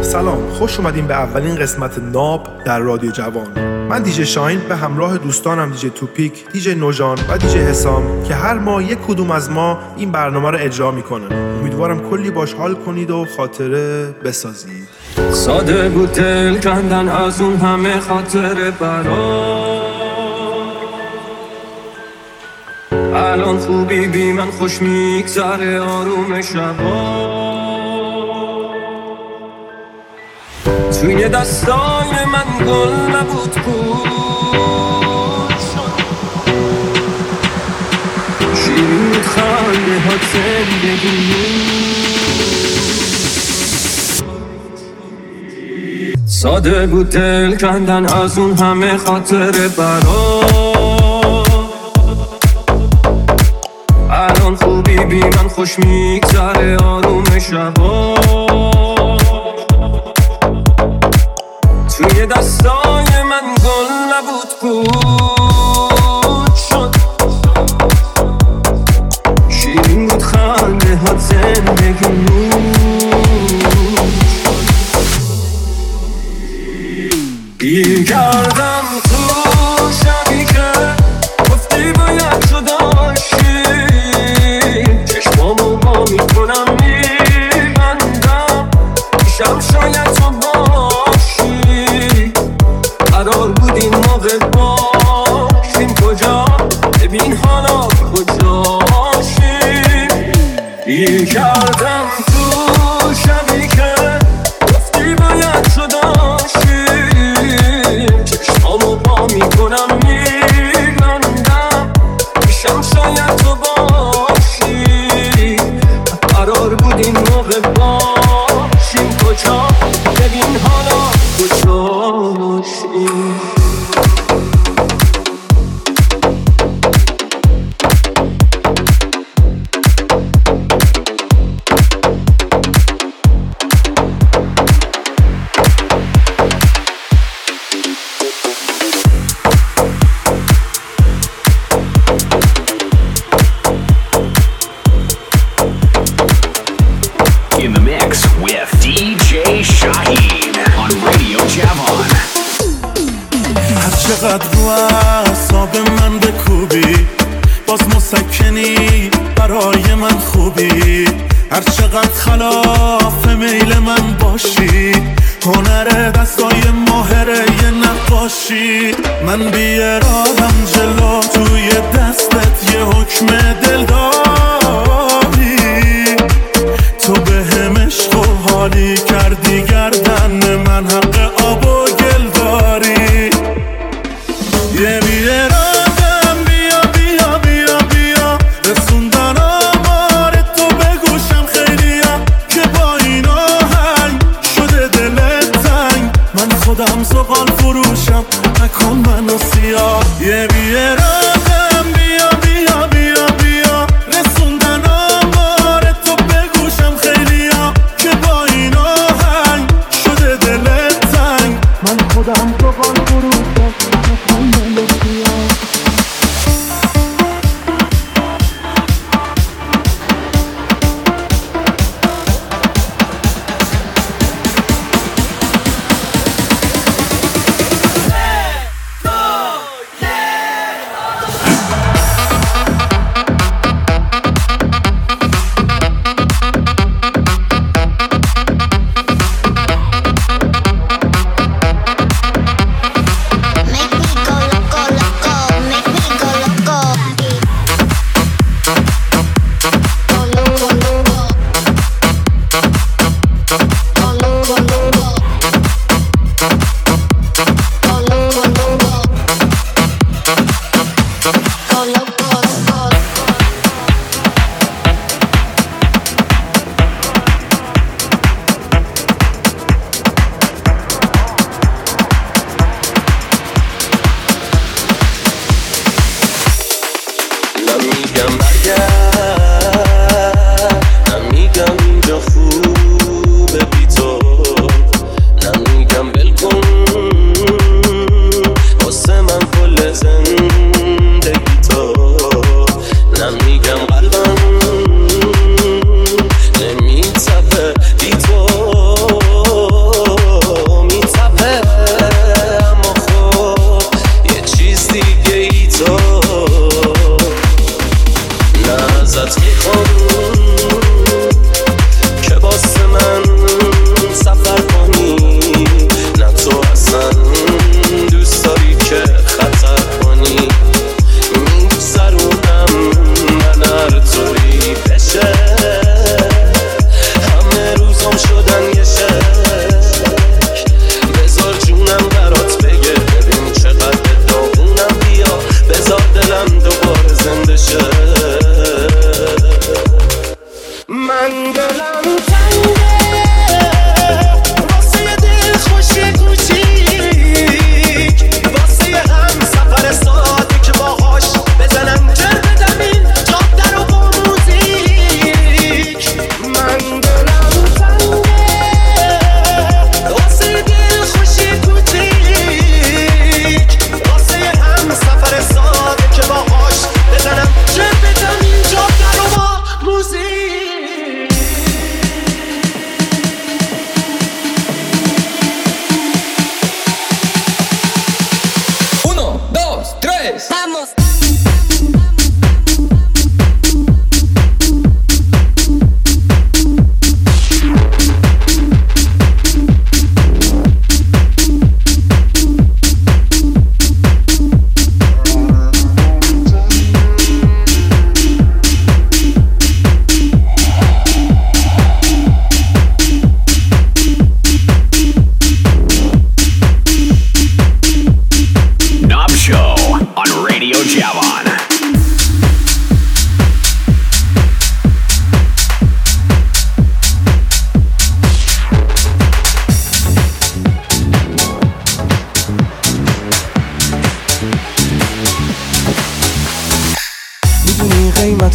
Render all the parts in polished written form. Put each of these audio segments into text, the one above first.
سلام، خوش اومدین به اولین قسمت ناب در رادیو جوان. من دیجی شاهین به همراه دوستانم دیجی توپیک، دیجی نوجان و دیجی حسام که هر ماه یک کدوم از ما این برنامه رو اجرا میکنن. امیدوارم کلی باش حال کنید و خاطره بسازید. ساده بود دل کندن از اون همه خاطره برام، الان خوبی بی من خوش میگذره آروم شبا. توی دستای من گل نبود پوش شد، شیرین بود خنده ها زندگی. ساده بود دل کندن از اون همه خاطره برام، الان خوبی بی من خوش میگذره آروم شبا. توی دستای من گل نبود پود شد، شیرین بود خنده ها زندگی نور شد. گیر کردم تو شبی که گفتی باید تو داشتی، چشمامو با میکنم میبندم میشم شاید تو باشی. قرار بود این موقع باشیم کجا، ببین حالا کجاشی. گیر کردم تو شبی که گفتی باید تو داشتی، چشمامو با میکنم میبندم میشم شاید تو باشی. قرار بود این موقع باشیم کجا، ببین حالا کجاشی. In the mix with DJ Shaheen on Radio Javon. هر چقدر رو اعصاب من بکوبی باز مسکنی برای من خوبی، هر چقدر خلاف میل من باشی هنر دستای ماهره یه نقاشی. من بی ارادم جلو توی دستت یه حکم دل داری، تو به هم عشق و حالی کردی گردن من حق آب و گل داری. یه بی ارادم بیا بیا بیا بیا رسوندن آمار تو به گوشم خیلیا که با این آهنگ شده دلت تنگ. من خودم زغال فروشم نکن منو سیاه. یه بی ارادم بیا بیا بیا بیا رسوندن آمار تو به گوشم خیلیا که با این آهنگ شده دلت تنگ. من خودم زغال فروشم نکن منو سیاه.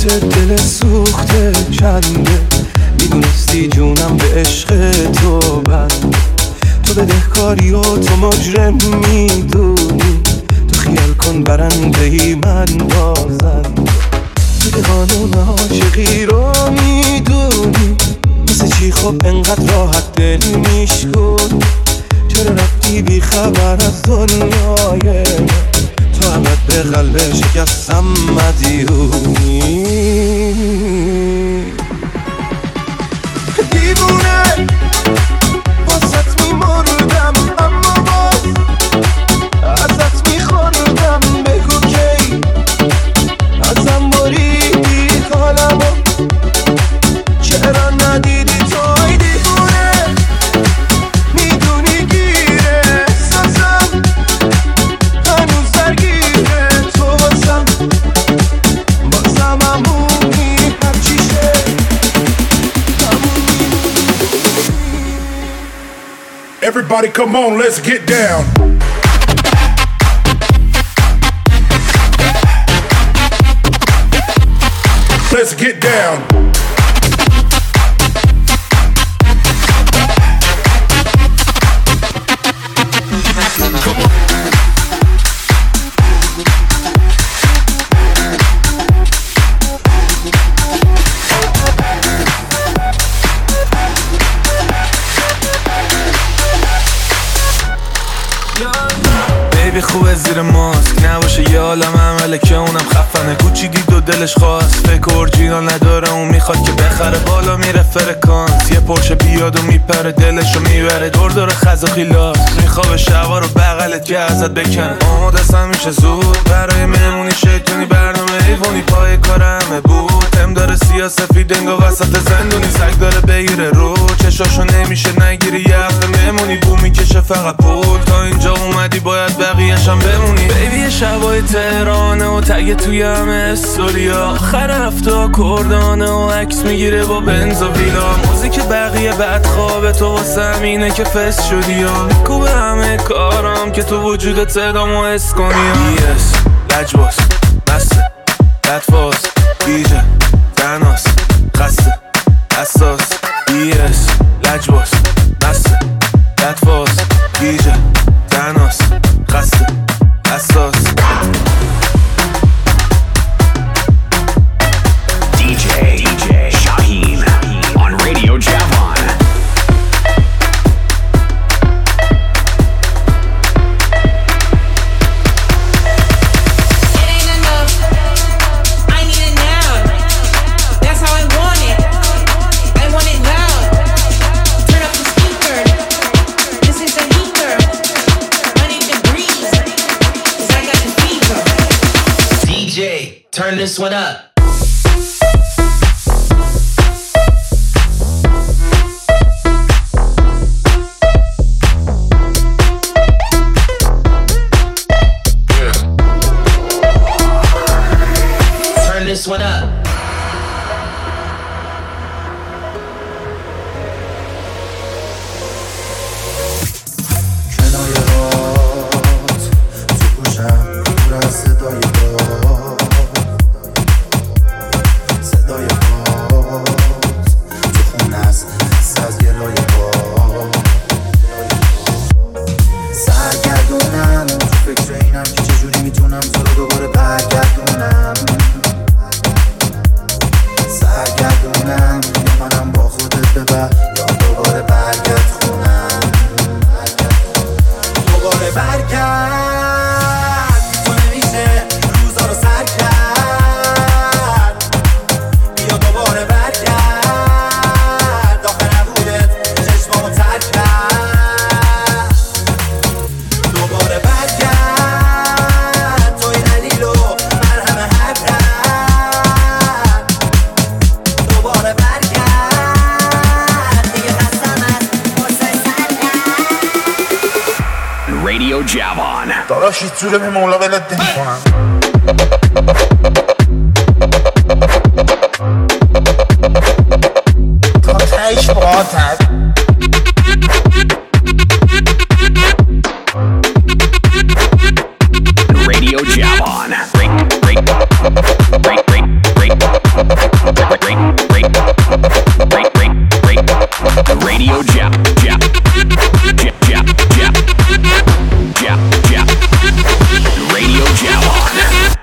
دل سوخته چنده، میدونستی جونم به عشق تو بنده. تو بدهکاری و تو مجرم میدونی، تو خیال کن برندهی من بازنده. تو به قانون عاشقی رو میدونی، مثل چی خب انقدر راحت دل میشکن. چرا رفتی بی خبر از دنیای تو، همت به قلب شکستم مدیونی. دیوونه واسط میمردم، اما باز ازت میخوردم. بگو کی ازم بریدی حالمو، چرا ندیدی توی دیوونه. میدونی گیره احساسم هنوز درگیره تو، بازم همونی هرچی شه همونی. Everybody come on, let's get down. Let's get down. بیبی خوبه زیر ماسک نباشه یه عالم عمله که اونم خفنه. کوچی دید و دلش خواست، فکر اورجینال نداره اون میخواد که بخره. بالا میره فرکانس، یه پرشه بیاد و میپره دلشو میبره. دور خز و خیلاس، میخوابه شبا رو بغلت که ازت بکنه. آمادستم میشه زود برای مهمونی شیطونی، برنامه ایوونی پای کار همه بود. هم داره سیاسفید انگا وسط زندونی، سگ داره بگیره رو چشاشو نمیشه نگیری. یه هفته مهمونی بو میکشه فقط پول، تا اینجا اومدی باید بقیه‌شم بمونی. بیبی شبای تهرانه و تگ توی همه استوریا، آخر هفته کردانه و عکس میگیره با بنز و ویلا. موزیک بقیه بعد خواب تو واسه همینه که فست شدی یا میکوبه همه کارم که تو وجودت صدامو حس کنی. بیس لجباس مسته لطفاس بیجه تناس خسته حساس. بیس لجباس مسته لطفاس بیجه تناس خسته حساس. DJ Shaheen on Radio Javon. It ain't enough, I need it now. That's how I want it, I want it loud. Turn up the speaker, this is the heater. 100 degrees, 'cause I got the fever. DJ, turn this one up. Turn this one up. کنایه هات تو گوشم دور از صدای باد، صدای باد تو خونه است حس از گلای باد. سرگردونم تو فکر اینم که چجوری میتونم تو رو دوباره برگردونم. سرگردونم یا منم با خودت ببر یا دوباره برگرد خونم. دوباره برگرد تو نمیشه روزا رو سر کرد. بیا دوباره برگرد آخه نبودت چشمامو تر کرد. دوباره برگرد توی دلیل و مرهم هر رد. دوباره برگرد دیگه خستم از فرصه سر Radio Javon. داداش هیچ جوره به مولا ولت نمی‌کنم. تا تهش باهاتم. Radio Javon. Radio Radio Javon.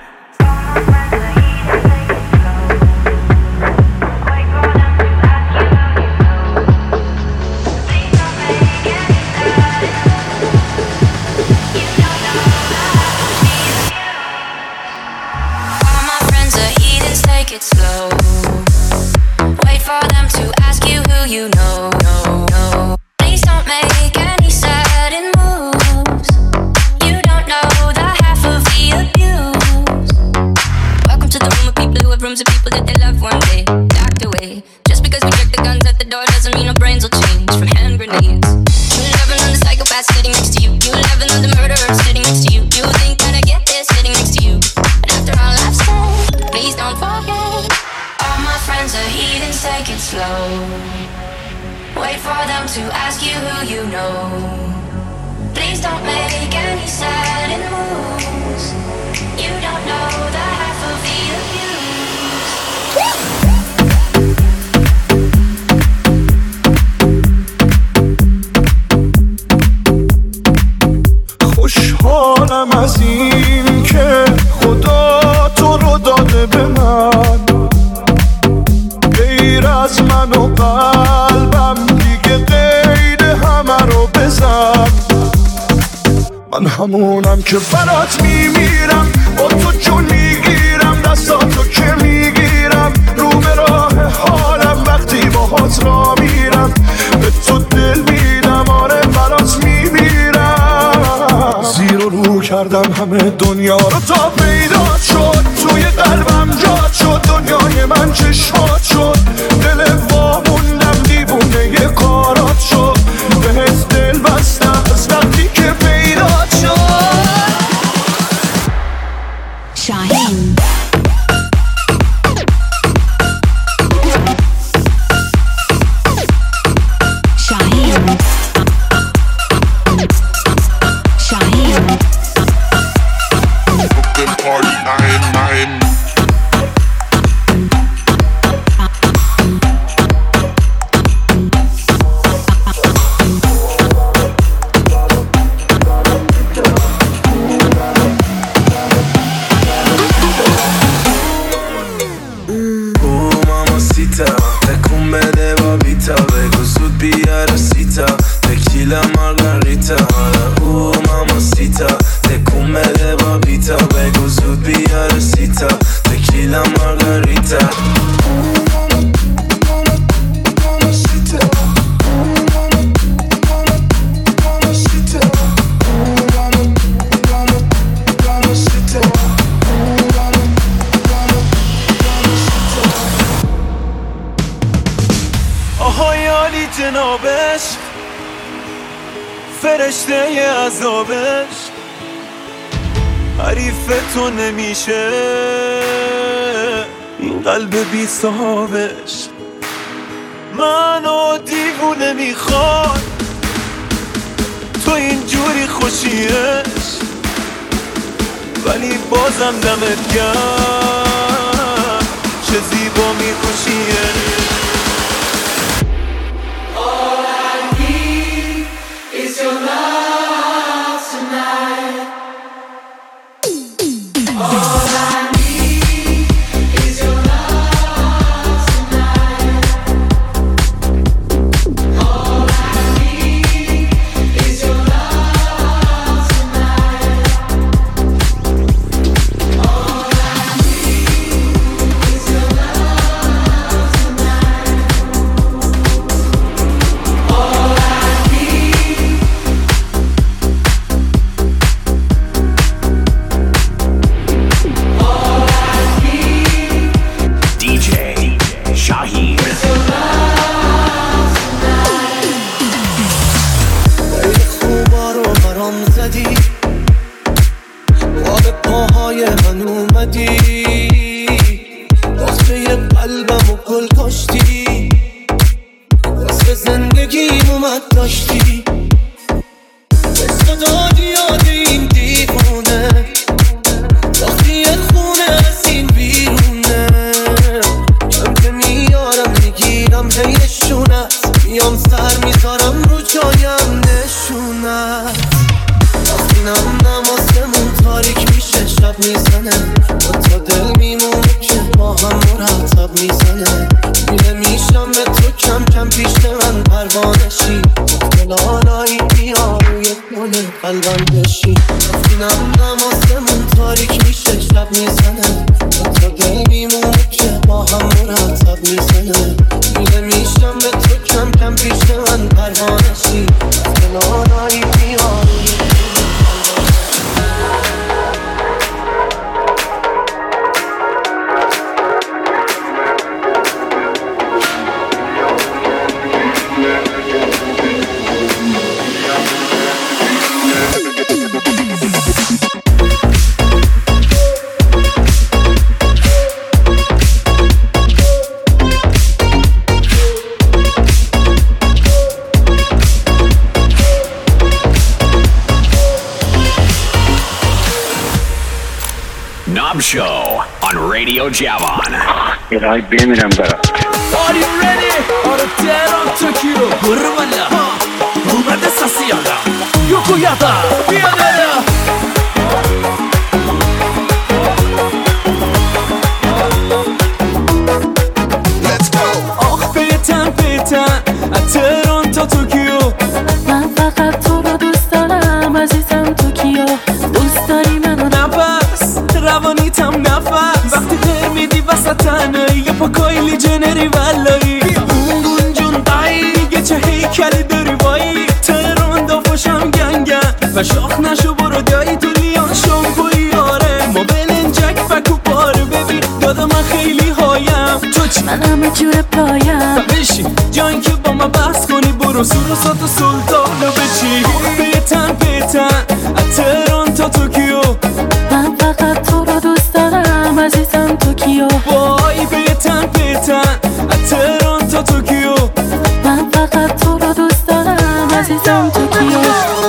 Take it slow. Wait for them to ask you who you know. Please don't make any sudden moves. You don't know the half of the abuse. Welcome to the room of people who have rooms of people that they love one day docked away. Just because we check the guns at the door doesn't mean our brains will change from hand grenades. You never know the psychopath sitting next to you. You never know the murderer sitting next to you. You think that I get this sitting next to you. But after all I've said, please don't forget. All my friends are heathens, take it slow. Wait for them to ask you who you know. Please don't make any sudden moves. You don't know the half of the abuse. خوشحالم از این که خدا تو رو داده به من، غیر از من و قلبم دیگه غیر همه رو بزن. من همونم که برات میمیرم، با تو جون میگیرم، دستاتو که میگیرم، رو به راه حالم وقتی باهات را میرم، به تو دل میدم، آره برات میمیرم. زیر و رو کردم همه دنیا رو تا پیدا شد، توی قلبم جات شد، دنیای من چشمات شد، دل واموندم دیوونه یه کارات شد، بهت دل بستم از وقتی که پیدا شد. شاهین جنابش فرشته عذابش حریف تو نمیشه این قلب بی صاحبش. منو دیوونه میخواد تو اینجوری خوشیش، ولی بازم دمت گرم چه زیبا میکشیش. میام سر میزنم میزنه دیره میشم به تو کم کم پیش من پروانشی دلالایی بیا روی گل قلبم بشی اینم نمازمون تاریک میشه شب میزنه تو دل میمونه که با هم مرتب میزنه دیره میشم به تو کم کم پیش من پروانشی دلالایی بیا روی Knob Show on Radio Javon. الهی بمیرم برات. Are you ready? آره تهران توکیو برو بالا اومده ساسیالا یوکویادا بیا بالا Let's go. آخ پیتن از تهران تا توکیو من فقط تو رو دوست دارم عزیزم توکیو دوست داری منو نفس روانیتم نفس وقتی غیر میدی وسط تنهایی یه پا کایلی جنری ولایی اون جون دایی یه چه هیکلی داری وایی تهران دافاشم گنگن و شاخ نشو برو دایی تو لیان شامپوی آره ما بلنجک فکو پاره ببین دادا من خیلی هایم تو چی؟ من همه جور پایم بشین جایی که با ما بحث کنی برو سوروسات و سلطانو بچی پیتن از تهران تا توکیو من فقط تو رو دوست دارم عزیزم توکیو وای پیتن از تهران تا توکیو من فقط تو رو دوست دارم عزیزم توکیو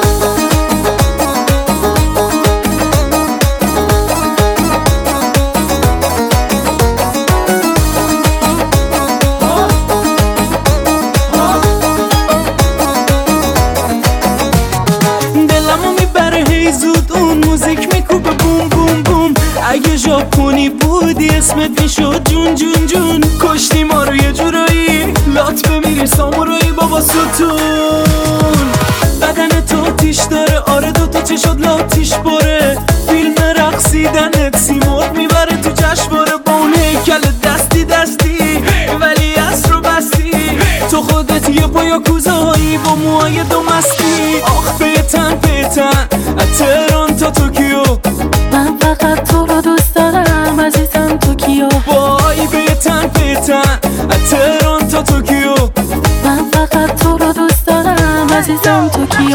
اگه ژاپنی بودی اسمت میشد جون جون جون کشتی ما رو یه جورایی لات بمیری سامورایی بابا ستون بدن تو تیش داره آره دوتا چشات لاتیش باره فیلم رقصیدنت سیمرغ میبره تو جشنواره با اون هیکل دستی ولی از رو بستی تو خودت یه پا یاکوزایی با موهای دو مستی آخ پیتن از تهران تا توکیو من فقط تو رو دوست دارم عزیزم توکیو وای پیتن از تهران تا توکیو من فقط تو رو دوست دارم عزیزم توکیو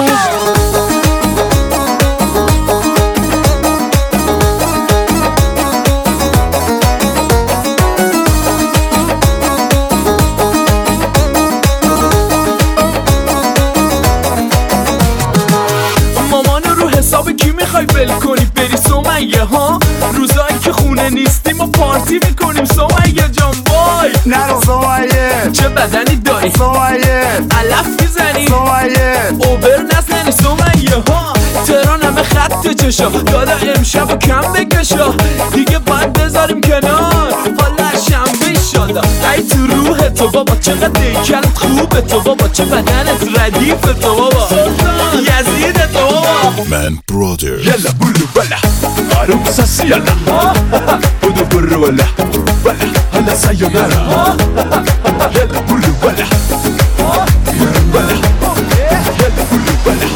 مامانو رو حساب کی میخوای ول کنی بری سمیه ها روزایی که خونه نیستیم و پارتی میکنیم سمیه جان وای نرو سمیه چه بدنی داری سمیه علف میزنی سمیه اوبر نزنی سمیه ها تهران همه خط چشا دادا امشب و کم بکشا دیگه باید بذاریم کنار حالا شنبه ایشالا ای تو روح تو بابا چقدر دیکلت خوبه تو بابا چه بدنت ردیف تو بابا یزید تو بابا من برادر يلا بولو بلا عروس سيالا بودو برو ولا هلا سايونارا يلا بولو بلا بلا يلا بولو بلا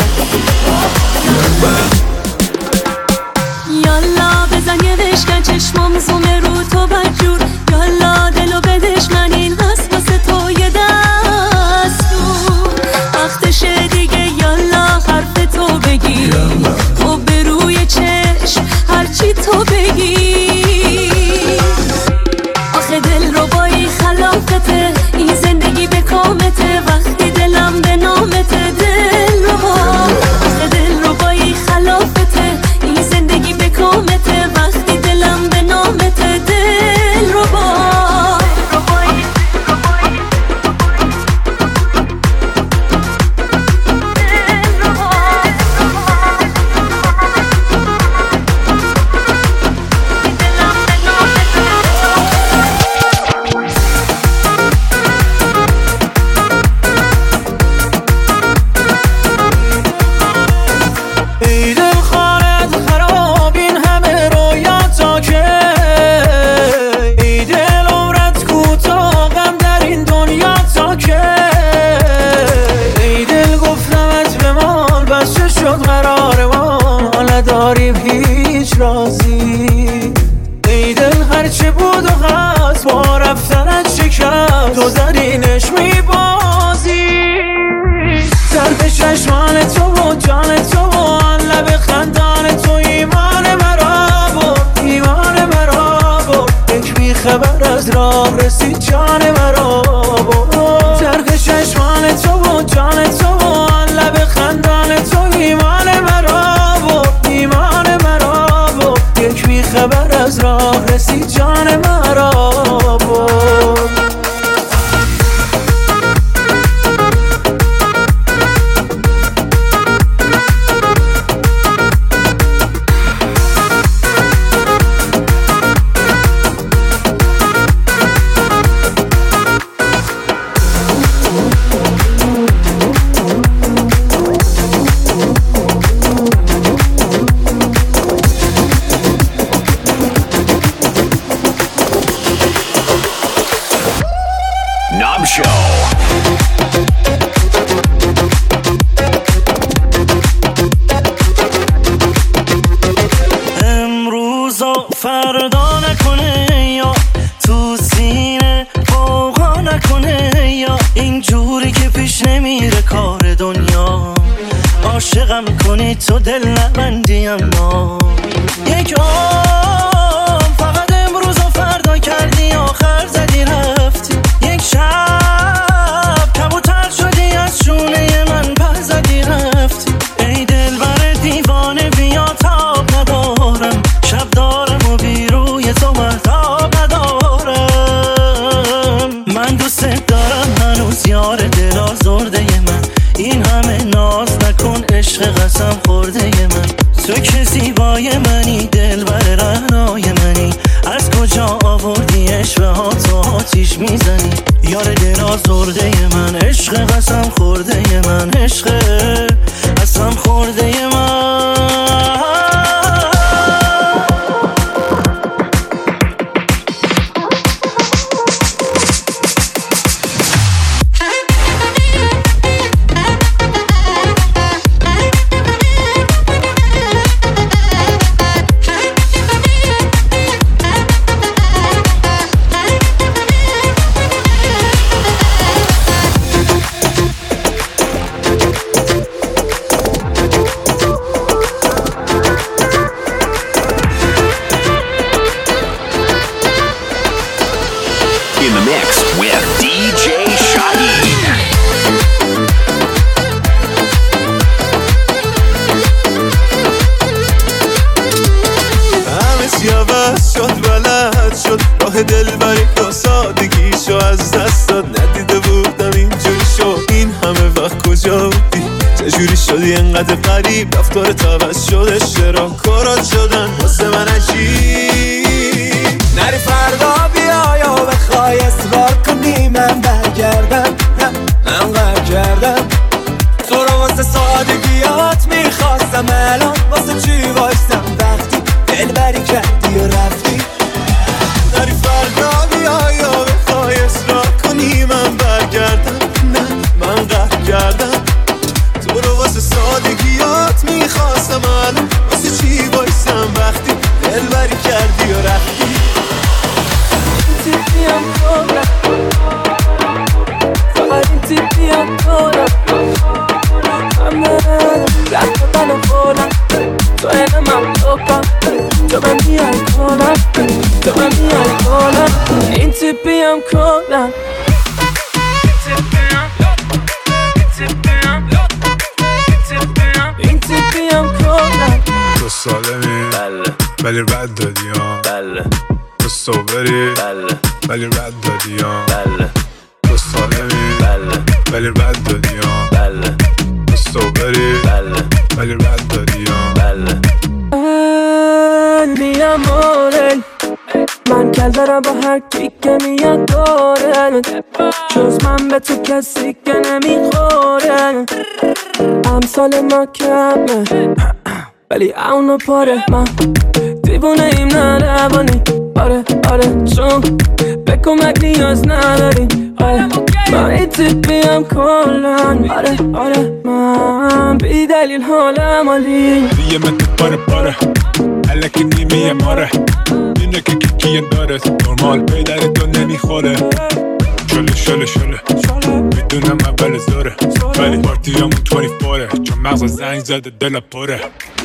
یالا بزن یه دشکن چشمام زومه رو تو بدجور یالا دلو بدش من این هست واسه تو یه دستور وقتشه دیگه یالا حرف تو بگی خب به روی چشم هرچی تو بگی آخه دل رو بایی خلافته این زندگی پس چه شد قرار ما نداریم هیچ رازی ای دل هرچه بود و هست با رفتنت شکست تو زدینش میبازی طرف چشمان تو و جان تو و آن لب خندان تو ایمان مرا بود ایمان مرا بود یک بی خبر از راه رسید جان مرا بود طرف چشمان تو و جان تو و آن لب خندان تو ایمان مرا بود ایمان مرا بود یک بی خبر از راه رسید جان مرا بود فردا نکنه یا تو سینه فوقا نکنه یا اینجوری که پیش نمیره کار دنیا عاشقم کنی تو دل نبندی اما یک عام فقط امروز و فردا کردی آخر زدی رفتی یک شب کبوتر شدی از شونه من پر زدی رفتی ای دل بر دیوانه بیا تاب ندارم شب دارم و بیروی تو محتاب ندارم من دوست دارم هنوز یار دل آزرده من این همه ناز نکن عشق قسم خورده من تو که زیبای منی دل بر رهنای منی از کجا آوردی عشق ها تو آتیش میزنی یار دل آزرده من عشق قسم خورده من عشق قسم خورده من In the mix with DJ Shaheen. همه سیاوش شد بلد شد راه دل بری که سادگیشو از دست داد ندیده بودم اینجوری شد این همه وقت کجا بودی چجوری شدی انقدر قریب رفتار عوض شده چرا کارات شدن واسه من عجیب نری فردا بیا یا بخوای اصرار کنی من برگردم من برگردم تو رو واسه سادگیات میخواستم الان واسه چی وایستم وقتی دلبری کردی و رفتی نری فردا بیا یا بخوای اصرار کنی من برگردم نه من قهر کردم تو رو واسه سادگیات میخواستم الان واسه چی وایستم وقتی دلبری کردی و رفتی تیپیم کنم فقط این تیپیم کنم همه رفت من و خودم تو این من بکن تو من بیای کنم تو من بیای کنم این تیپیم کنم این تیپیم کنم تو سالمی بله ولی رد دادی ها بله تو صبری بله ولی رد دادی ها بله تو سالمی بله ولی رد دادی ها بله تو صبری بله ولی رد دادی ها بله mi amore من کل دارم با هر کی که میاد داره جز من به تو کسی که نمیخوره امثال ما کمه ولی اونو پاره من دیوونه ایم نه روانی آره آره چون به کمک نیاز نداریم آره من این تیپیم کلن آره من بی دلیل حالم عالی دیگه من تو پاره الکی نیمه ماره اینه که کیه داره نرمال پیدر تو نمیخوره شله میدونم اول زوره ولی پارتی همون 24 چون مغز زنگ زده دل پره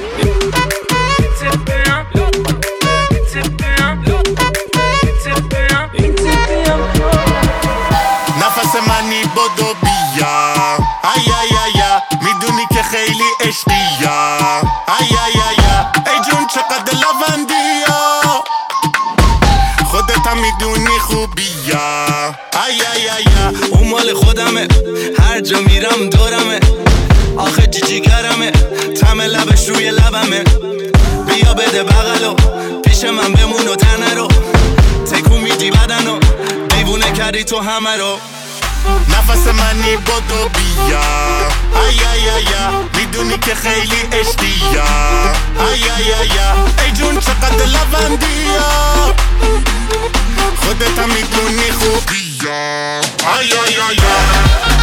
نفس منی بدو بیا آیا میدونی که خیلی عشقیا آیا ای جون چقدر لوندیا خودت هم میدونی خوبیا آیا اون مال خودمه هر جا میرم دورمه آخه جیگرمه تم لبش روی لبمه بیا بده بغلو پیش من بمون و تنه رو تکون میدی بدنو دیوونه کردی تو همه رو نفس منی بدو بیا آیا میدونی که خیلی عشقیا آیا ای جون چقدر لوندیا خودت هم میدونی خوبیا آیا